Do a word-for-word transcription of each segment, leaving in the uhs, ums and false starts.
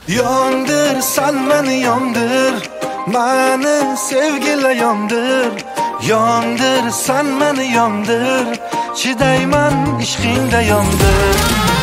Yondir, sen meni yondir, meni sevgili yondir. Yondir, sen meni yondir, chidayman ishqingda yondir.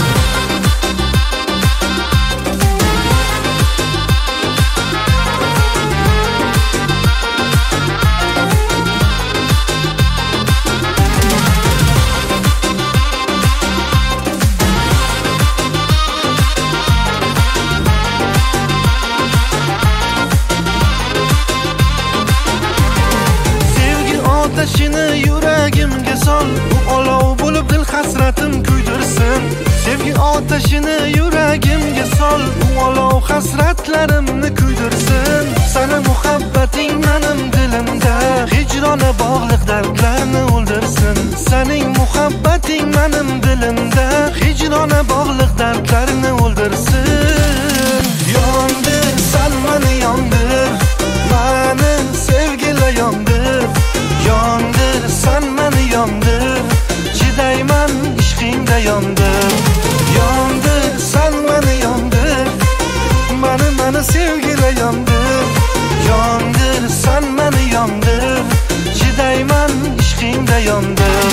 Ateşini yüreğimge sol, bu olov bo'lib dil hasratim kuydirsin. Sevgi ateşini yüreğimge sol, bu olov hasratlarimni kuydirsin. Sana muhabbating menim dilimda, hicrona bog'liq dardlarni o'ldirsin. Sening muhabbating menim dilimda, hicrona bog'liq dardlarni o'ldirsin. Yondir, sen meni yondir, meni sevgili yondir. Yondir, sen meni yondir, chidayman ishqingda yondir. Yondir, sen meni yondir, meni meni sevgili yondir. Yondir, sen meni yondir, chidayman ishqingda yondir.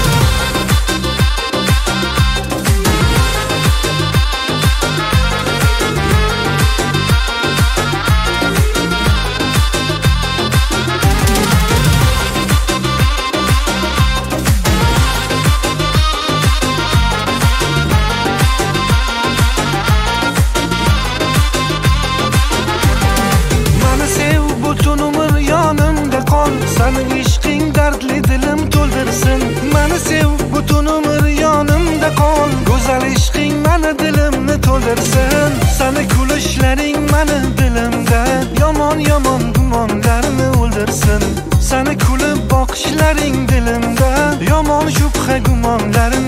Senin ishqing dardli dilim to'ldirsin. Meni sev, butun umr yonimda qol. Go'zal ishqing meni dilimni to'ldirsin. Seni kulishlaring meni dilimda, yomon yomon gumonlarni o'ldirsin. Seni kulib boqishlaring dilimda, yomon shubha gumonlarni